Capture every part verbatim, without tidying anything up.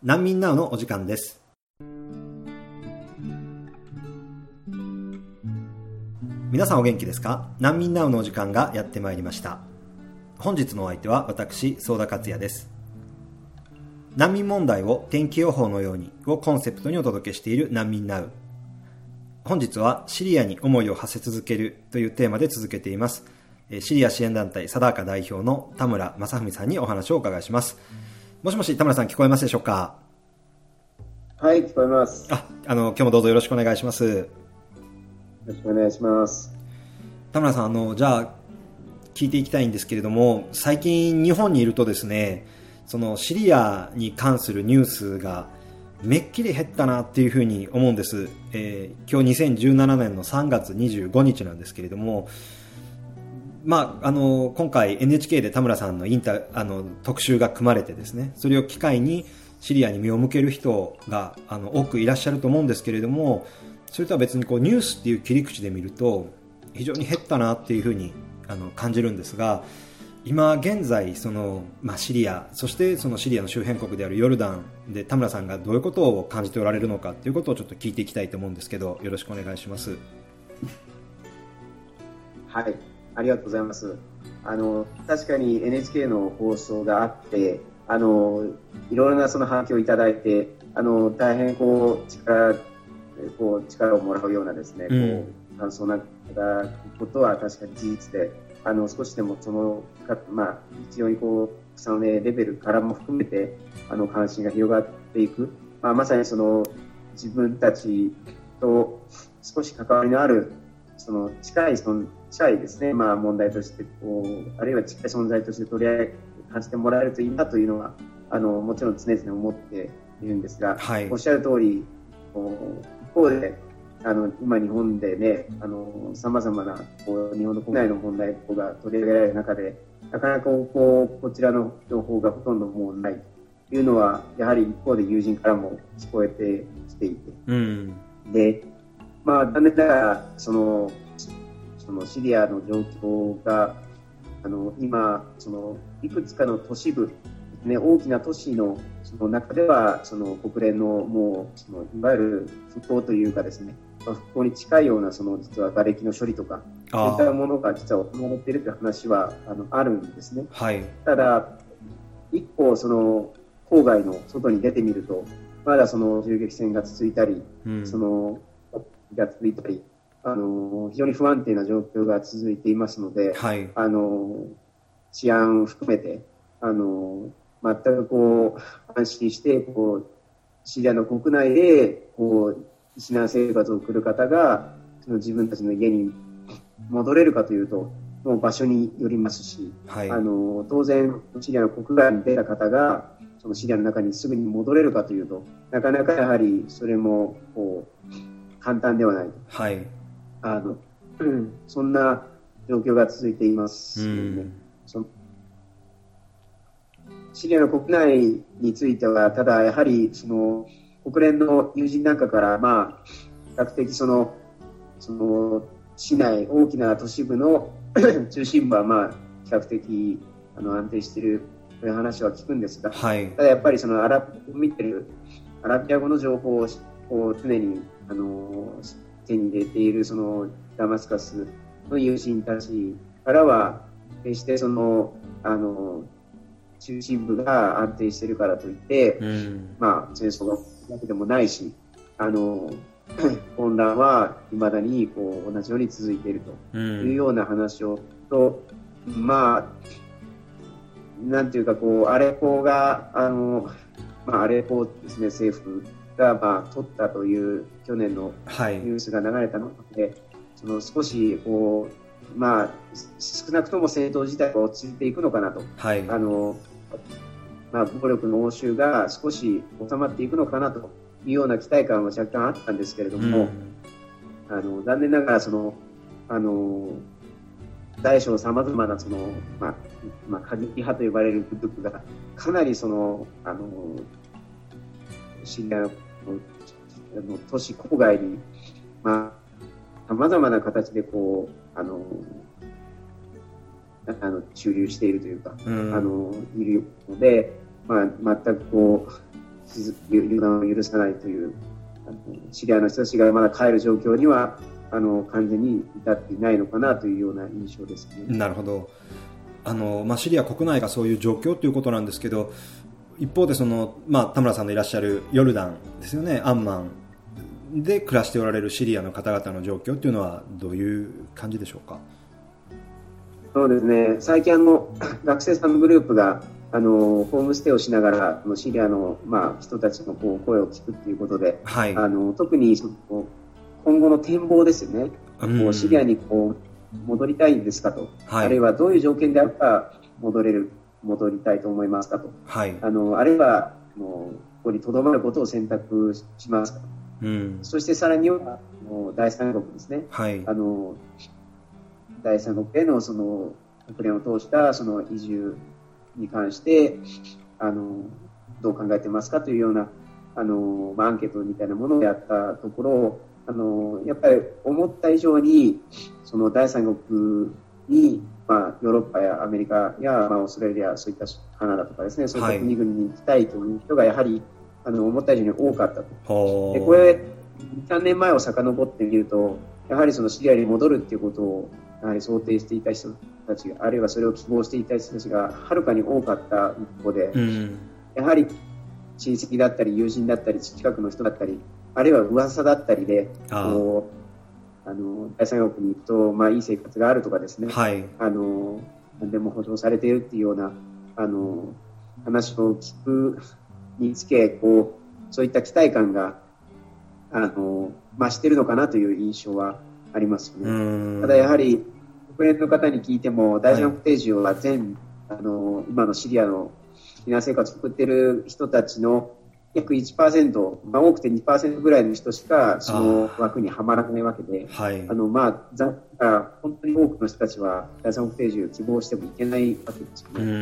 難民ナウのお時間です。皆さんお元気ですか？難民ナウのお時間がやってまいりました。本日のお相手は私、相田克也です。難民問題を天気予報のようにをコンセプトにお届けしている難民ナウ。本日はシリアに思いを馳せ続けるというテーマで続けています。シリア支援団体サダーカ代表の田村正文さんにお話をお伺いします。もしもし田村さん、聞こえますでしょうか？ はい、聞こえます。 あ、あの今日もどうぞよろしくお願いします。よろしくお願いします。 田村さん、あのじゃあ聞いていきたいんですけれども、最近日本にいるとですね、そのシリアに関するニュースがめっきり減ったなっていうふうに思うんです。えー、今日にせんじゅうななねんのさんがつにじゅうごにちなんですけれども、まあ、あの今回 エヌエイチケー で田村さんのインタあの特集が組まれてですね、それを機会にシリアに目を向ける人があの多くいらっしゃると思うんですけれども、それとは別にこうニュースっていう切り口で見ると非常に減ったなっていうふうにあの感じるんですが、今現在その、まあ、シリア、そしてそのシリアの周辺国であるヨルダンで田村さんがどういうことを感じておられるのかということをちょっと聞いていきたいと思うんですけど、よろしくお願いします。 はい、ありがとうございます。あの確かに エヌエイチケー の放送があって、あのいろいろなその反響をいただいて、あの大変こう 力, こう力をもらうようなですね、うん、こう感想なんかいただくことは確かに事実で、あの少しでもその、まあ、必要にこう草の根レベルからも含めてあの関心が広がっていく、まあ、まさにその自分たちと少し関わりのあるその近いその近いですね、まあ、問題としてこう、あるいは近い存在として取り上げ感じてもらえるといいなというのはあのもちろん常々思っているんですが、はい、おっしゃる通り、一方であの今日本でね、さまざまなこう日本の国内の問題が取り上げられる中で、なかなかこうこちらの情報がほとんどもうないというのは、やはり一方で友人からも聞こえてきていて、うん、で、まあ残念ながらそのそのシリアの状況があの今そのいくつかの都市部、ね、大きな都市のその中ではその国連のもうそのいわゆる復興というかですね、まあ、復興に近いようなその実は瓦礫の処理とかそういったものが実は行われているという話はあのあるんですね、はい、ただ一方その郊外の外に出てみるとまだその銃撃戦が続いたり、うん、そのが続いたりあの非常に不安定な状況が続いていますので、はい、あの治安を含めてあの全くこう安心してこうシリアの国内でこう避難生活を送る方がその自分たちの家に戻れるかというともう場所によりますし、はい、あの当然シリアの国外に出た方がそのシリアの中にすぐに戻れるかというとなかなかやはりそれもこう簡単ではないと、はい、あのうん、そんな状況が続いていますよね、うん、そのシリアの国内についてはただやはりその国連の友人なんかから、まあ、比較的そのその市内大きな都市部の中心部は、まあ、比較的あの安定しているという話は聞くんですが、はい、ただやっぱりそのアラビア見てるアラビア語の情報を常にあの手に入れているそのダマスカスの友人たちからは決してそのあの中心部が安定しているからといって、うん、まあ戦争がわけでもないし、あの混乱は未だにこう同じように続いているというような話をと、うん、まあなんていうかこうアレポがあの、まあ、アレポですね政府がまあ取ったという去年のニュースが流れたので、はい、その少しこう、まあ、少なくとも戦闘自体が落ち着いていくのかなと、はい、あのまあ、暴力の応酬が少し収まっていくのかなというような期待感は若干あったんですけれども、うん、あの残念ながらそのあの大小さまざまなその、まあまあ、過激派と呼ばれるグループがかなりそのあのシリアの都市郊外にまあさまざまな形でこうあのあの駐留しているというか、うん、あのいるので、まあ、全くこう予断を許さないというあのシリアの人たちがまだ帰る状況にはあの完全に至っていないのかなというような印象ですね。 なるほど。あの、まあ、シリア国内がそういう状況ということなんですけど、一方でその、まあ、田村さんのいらっしゃるヨルダンですよね、アンマンで暮らしておられるシリアの方々の状況というのはどういう感じでしょうか。 そうですね、最近あの学生さんのグループがあのホームステイをしながらシリアの、まあ、人たちのこう声を聞くということで、はい、あの特にその今後の展望ですよね、うん、こうシリアにこう戻りたいんですかと、はい、あるいはどういう条件であれば戻れる戻りたいと思いますかと、はい、あのあるいはもうここに留まることを選択しますか、うん、そしてさらにはもう第三国ですね、はい、あの第三国へのその国連を通したその移住に関してあのどう考えてますかというようなあの、まあ、アンケートみたいなものをやったところ、あのやっぱり思った以上にその第三国に、まあ、ヨーロッパやアメリカや、まあ、オーストラリア、そういったカナダとかですね、そういった国々に行きたいという人がやはり、はい、あの思った以上に多かったと。でこれさんねんまえを遡ってみると、やはりそのシリアに戻るということをやはり想定していた人たち、あるいはそれを希望していた人たちがはるかに多かった一方で、うん、やはり親戚だったり友人だったり近くの人だったり、あるいは噂だったりでこうあの第三国に行くと、まあ、いい生活があるとかですね、はい、あの何でも保障されているというようなあの話を聞くにつけ、こうそういった期待感があの増しているのかなという印象はありますよね。ただやはり国連の方に聞いても、第三国定住は全、はい、あの今のシリアの避難生活を送っている人たちの約 いちパーセント、まあ、多くて にパーセント ぐらいの人しかその枠にはまらないわけで、はい、あのまあざ本当に多くの人たちは第三国定住を希望してもいけないわけですよね。うん、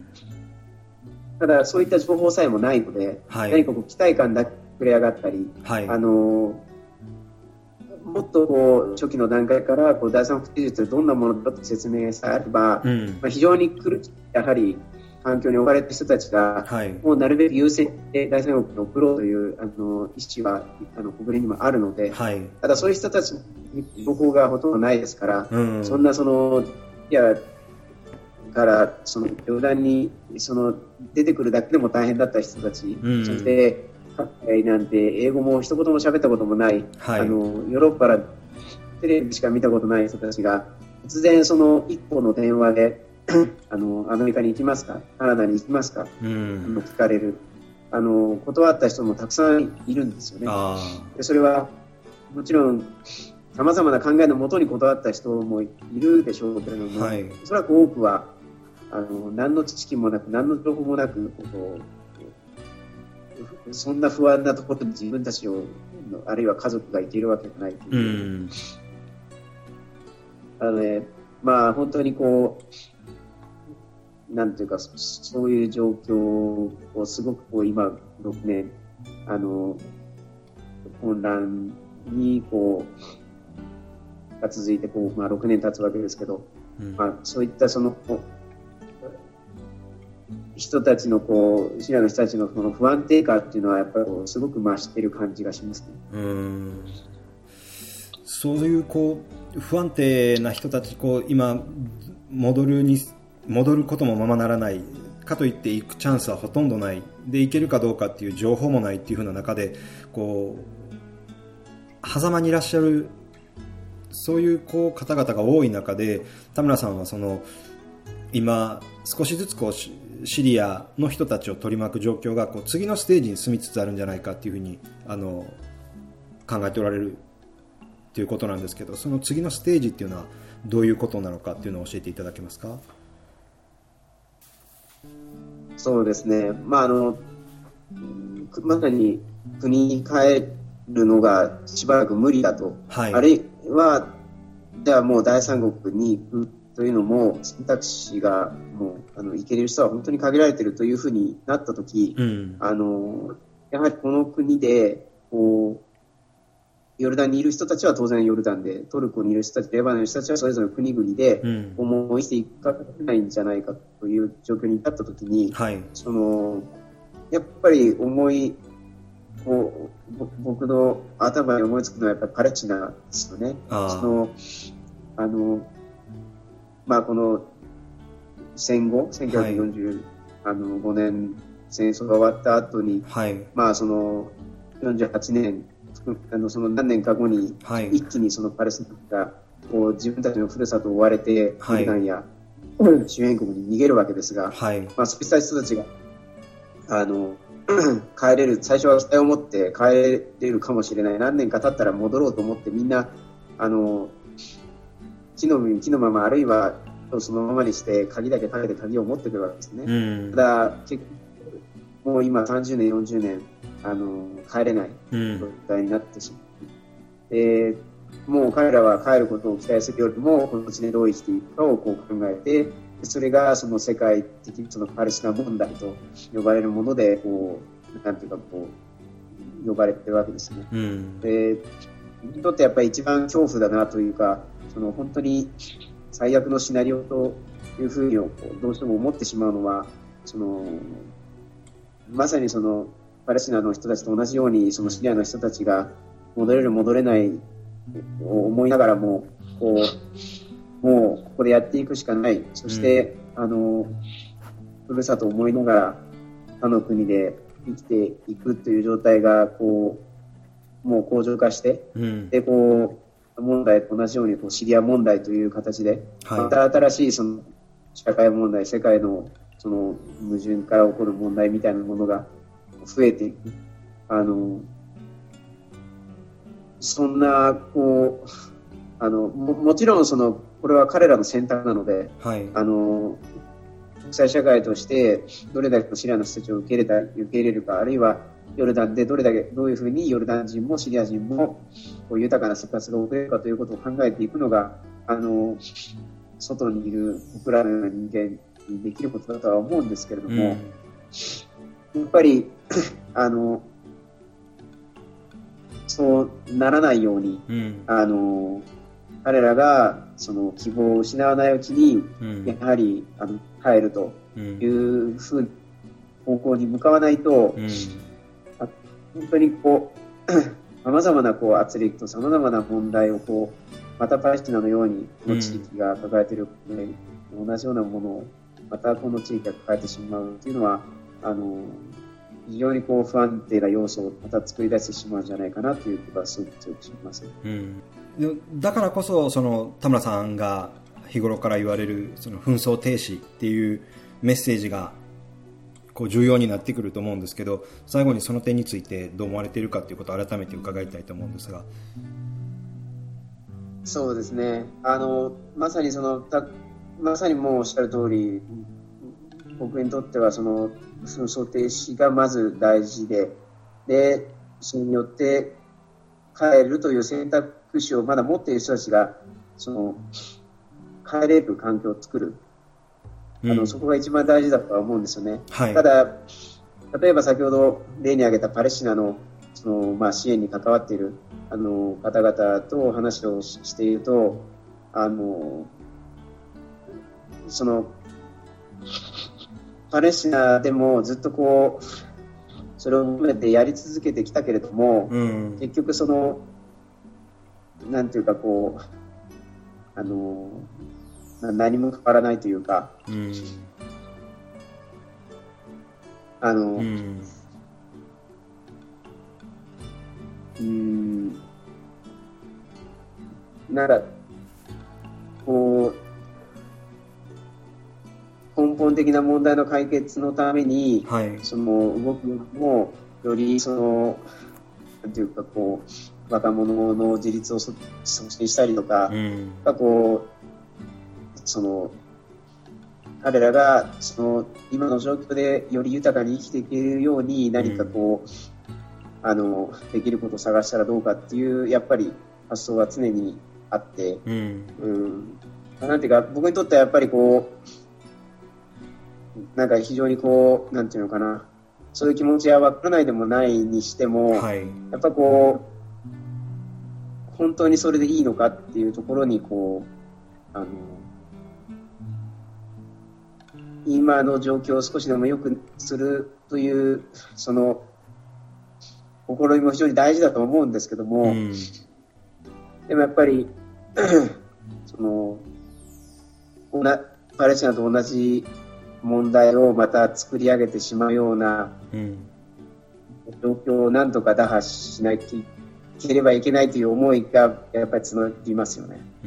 ただそういった情報さえもないので、はい、何かこう期待感だけ膨れ上がったり、はい、あのもっとこう初期の段階からこう第三国定住ってどんなものだと説明されれば、うん、まあ、非常に苦しいやはり環境に置かれた人たちが、はい、もうなるべく優先で第三国に送ろうというあの意思はあの国連にもあるので、はい、ただそういう人たちに情報がほとんどないですから、うん、そんなそのいやからその冗談にその出てくるだけでも大変だった人たち、うん、そして海外なんて英語も一言も喋ったこともない、はい、あのヨーロッパからテレビしか見たことない人たちが突然その一本の電話であのアメリカに行きますか、カナダに行きますか、うん、聞かれる、あの断った人もたくさんいるんですよね。でそれはもちろんさまざまな考えのもとに断った人もいるでしょうけれども、はい、おそらく多くはあの何の知識もなく何の情報もなくこうそんな不安なところに自分たちをあるいは家族がいているわけじゃないという、うん、あのね、まあ本当にこうなんていうかそういう状況をすごくこう今ろくねんあの混乱にこうが続いてこう、まあ、ろくねん経つわけですけど、うん、まあ、そういったその人たちのこうシリアの人たちのその不安定感っていうのはやっぱりこうすごく増している感じがしますね。うーん、 そういうこう不安定な人たちこう今戻るに戻ることもままならないかといって行くチャンスはほとんどないで行けるかどうかっていう情報もないっていう風な中でこう狭間にいらっしゃるそういうこう方々が多い中で田村さんはその今少しずつこうシリアの人たちを取り巻く状況がこう次のステージに進みつつあるんじゃないかっていうふうにあの考えておられるということなんですけど、その次のステージっていうのはどういうことなのかっていうのを教えていただけますか？ そうですね、まあ、あのまさに国に帰るのがしばらく無理だと、はい、あるいはじゃあもう第三国に行くというのも選択肢がもうあの行ける人は本当に限られているというふうになったとき、うん、あのやはりこの国でこうヨルダンにいる人たちは当然ヨルダンで、トルコにいる人たち、レバノンにいる人たちはそれぞれの国々で思いしていかないんじゃないかという状況に至ったときに、はい、そのやっぱり思い、こう僕の頭に思いつくのはやっぱりパレスチナですよね。 あそのあのまあこの戦後せんきゅうひゃくよんじゅうごねん戦争が終わった後に、 はい、 まあそのよんじゅうはちねんあのその何年か後に一気にそのパレスチナがこう自分たちのふるさとを追われて、ヨルダンや周辺国に逃げるわけですが、 はい、 まあ、そういった人たちがあの帰れる、最初は期待を持って帰れるかもしれない、何年か経ったら戻ろうと思ってみんなあの木の実木のまま、あるいはそのままにして鍵だけかけて鍵を持ってくるわけですね。うん、ただ結構もう今さんじゅうねんよんじゅうねんあの帰れない状態になってしまう、うん、でもう彼らは帰ることを期待するよりもこの地でどう生きていくかをこう考えて、それがその世界的にそのパレスチナ問題と呼ばれるものでこうなんていうかこう呼ばれてるわけですね。うん、で僕にとってやっぱり一番恐怖だなというか、その本当に最悪のシナリオというふうにこうどうしても思ってしまうのは、そのまさにそのパレスチナの人たちと同じようにそのシリアの人たちが戻れる戻れないを思いながらもこうもうここでやっていくしかない、そして、うん、あのふるさとを思いながら他の国で生きていくという状態がこうもう恒常化して、うん、でこう問題と同じようにこうシリア問題という形で、はい、また新しいその社会問題、世界のその矛盾から起こる問題みたいなものが増えていく。あのそんなこうあの も, もちろんそのこれは彼らの選択なので、はい、あの国際社会としてどれだけシリアの人たちを受け入れた受け入れるか、あるいはヨルダンでどれだけどういうふうにヨルダン人もシリア人もこう豊かな生活が送れるかということを考えていくのがあの外にいる僕らのような人間にできることだとは思うんですけれども、うん、やっぱりあのそうならないように、うん、あの彼らがその希望を失わないうちに、うん、やはりあの帰るというふうに方向に向かわないと、うん、本当にこうさまざまなこう圧力とさまざまな問題をこうまたパレスチナのようにこの地域が抱えている、うん、同じようなものをまたこの地域が抱えてしまうというのはあの非常にこう不安定な要素をまた作り出してしまうんじゃないかなという気がすごく強くします、うん、 だからこそ、その田村さんが日頃から言われるその紛争停止っていうメッセージがこう重要になってくると思うんですけど、最後にその点についてどう思われているかということを改めて伺いたいと思うんですが。 そうですね、あのまさにそのたまさにもうおっしゃる通り、僕にとってはその紛争停止がまず大事で、でそれによって帰るという選択肢をまだ持っている人たちがその帰れる環境を作る、うん、あのそこが一番大事だとは思うんですよね、はい、ただ例えば先ほど例に挙げたパレスチナの、その、まあ、支援に関わっているあの方々と話をしていると、あのそのパレスチナでもずっとこうそれを求めてやり続けてきたけれども、うん、結局そのなんていうかこうあの何も変わらないというか、うん、あの、うん、うんなんかこう根本的な問題の解決のために、はい、その動くもよりそのなんていうかこう若者の自立を促進したりとか、うん、こうその彼らがその今の状況でより豊かに生きていけるように何かこう、うん、あのできることを探したらどうかっていうやっぱり発想が常にあって、うんうん、なんていうか僕にとってはやっぱりこうなんか非常にこうなんていうのかな、そういう気持ちは分からないでもないにしても、はい、やっぱこう本当にそれでいいのかっていうところにこうあの今の状況を少しでも良くするというその心意気も非常に大事だと思うんですけども、うん、でもやっぱりそのパレスチナと同じ問題をまた作り上げてしまうような状況を何とか打破しなきゃいければいけないという思いがやっぱり募りますよね。うん、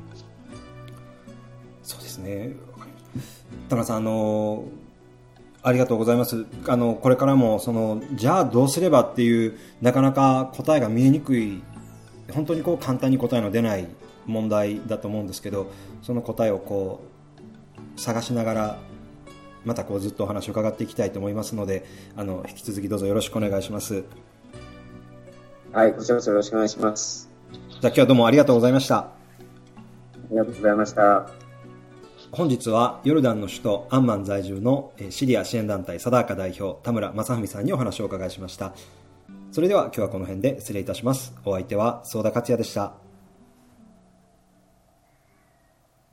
そうですね。田中さん、あのありがとうございます。あのこれからもそのじゃあどうすればっていうなかなか答えが見えにくい、本当にこう簡単に答えの出ない問題だと思うんですけど、その答えをこう探しながらまたこうずっとお話を伺っていきたいと思いますので、あの引き続きどうぞよろしくお願いします。 はい、こちらこそよろしくお願いします。 じゃあ今日はどうもありがとうございました。 ありがとうございました。 本日はヨルダンの首都アンマン在住のシリア支援団体サダーカ代表田村正文さんにお話をお伺いしました。それでは今日はこの辺で失礼いたします。お相手は相田克也でした。